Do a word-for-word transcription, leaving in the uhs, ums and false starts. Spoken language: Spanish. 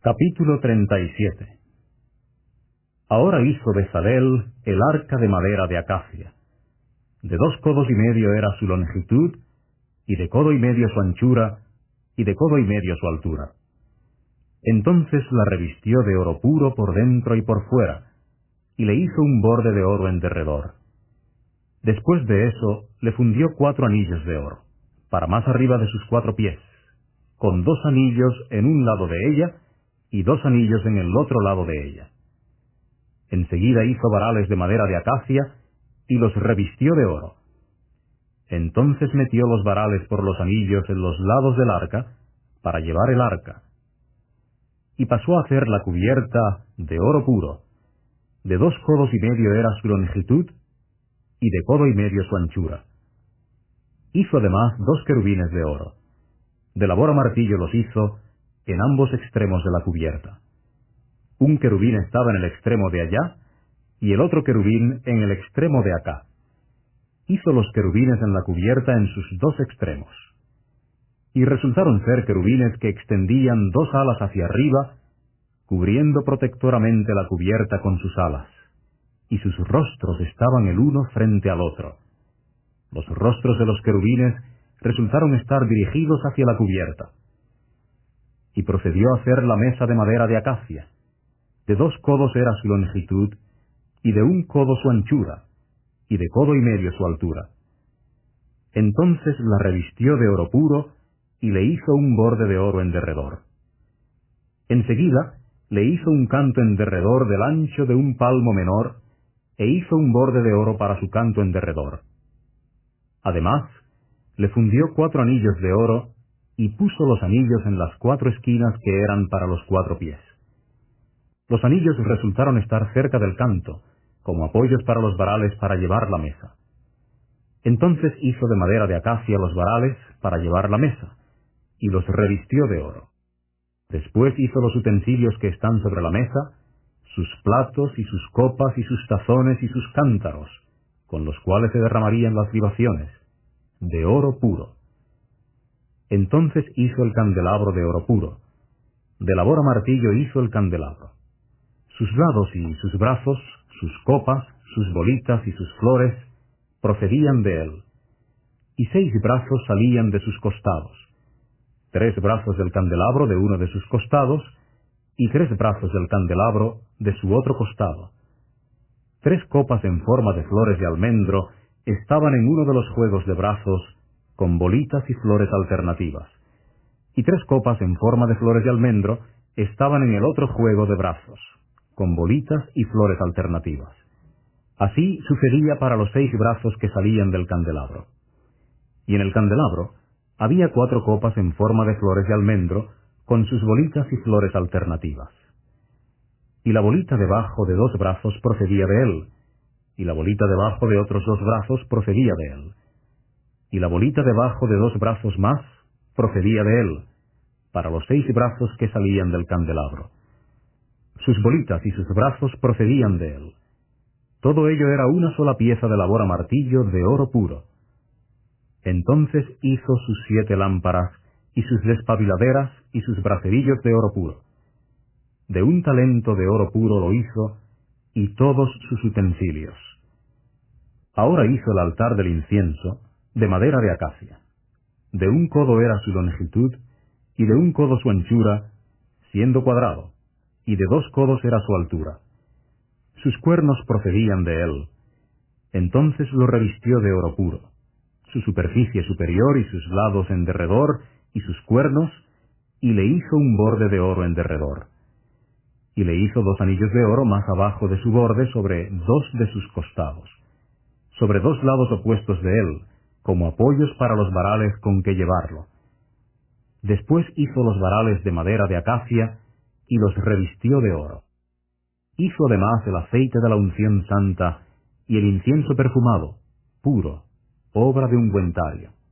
Capítulo treinta y siete. Ahora hizo Bezaleel el arca de madera de acacia. De dos codos y medio era su longitud, y de codo y medio su anchura, y de codo y medio su altura. Entonces la revistió de oro puro por dentro y por fuera, y le hizo un borde de oro en derredor. Después de eso le fundió cuatro anillos de oro, para más arriba de sus cuatro pies, con dos anillos en un lado de ella, y dos anillos en el otro lado de ella. Enseguida hizo varales de madera de acacia, y los revistió de oro. Entonces metió los varales por los anillos en los lados del arca, para llevar el arca. Y pasó a hacer la cubierta de oro puro. De dos codos y medio era su longitud, y de codo y medio su anchura. Hizo además dos querubines de oro. De labor a martillo los hizo en ambos extremos de la cubierta. Un querubín estaba en el extremo de allá, y el otro querubín en el extremo de acá. Hizo los querubines en la cubierta en sus dos extremos. Y resultaron ser querubines que extendían dos alas hacia arriba, cubriendo protectoramente la cubierta con sus alas, y sus rostros estaban el uno frente al otro. Los rostros de los querubines resultaron estar dirigidos hacia la cubierta. Y procedió a hacer la mesa de madera de acacia. De dos codos era su longitud, y de un codo su anchura, y de codo y medio su altura. Entonces la revistió de oro puro, y le hizo un borde de oro en derredor. Enseguida le hizo un canto en derredor del ancho de un palmo menor, e hizo un borde de oro para su canto en derredor. Además, le fundió cuatro anillos de oro, y puso los anillos en las cuatro esquinas que eran para los cuatro pies. Los anillos resultaron estar cerca del canto, como apoyos para los varales para llevar la mesa. Entonces hizo de madera de acacia los varales para llevar la mesa, y los revistió de oro. Después hizo los utensilios que están sobre la mesa, sus platos y sus copas y sus tazones y sus cántaros, con los cuales se derramarían las libaciones, de oro puro. Entonces hizo el candelabro de oro puro. De labor a martillo hizo el candelabro. Sus lados y sus brazos, sus copas, sus bolitas y sus flores, procedían de él. Y seis brazos salían de sus costados. Tres brazos del candelabro de uno de sus costados, y tres brazos del candelabro de su otro costado. Tres copas en forma de flores de almendro estaban en uno de los juegos de brazos, con bolitas y flores alternativas. Y tres copas en forma de flores de almendro estaban en el otro juego de brazos, con bolitas y flores alternativas. Así sucedía para los seis brazos que salían del candelabro. Y en el candelabro había cuatro copas en forma de flores de almendro, con sus bolitas y flores alternativas. Y la bolita debajo de dos brazos procedía de él, y la bolita debajo de otros dos brazos procedía de él, y la bolita debajo de dos brazos más procedía de él, para los seis brazos que salían del candelabro. Sus bolitas y sus brazos procedían de él. Todo ello era una sola pieza de labor a martillo de oro puro. Entonces hizo sus siete lámparas, y sus despabiladeras, y sus bracerillos de oro puro. De un talento de oro puro lo hizo, y todos sus utensilios. Ahora hizo el altar del incienso, de madera de acacia. De un codo era su longitud, y de un codo su anchura, siendo cuadrado, y de dos codos era su altura. Sus cuernos procedían de él. Entonces lo revistió de oro puro. Su superficie superior y sus lados en derredor, y sus cuernos, y le hizo un borde de oro en derredor. Y le hizo dos anillos de oro más abajo de su borde sobre dos de sus costados, sobre dos lados opuestos de él, como apoyos para los varales con que llevarlo. Después hizo los varales de madera de acacia, y los revistió de oro. Hizo además el aceite de la unción santa, y el incienso perfumado, puro, obra de ungüentario.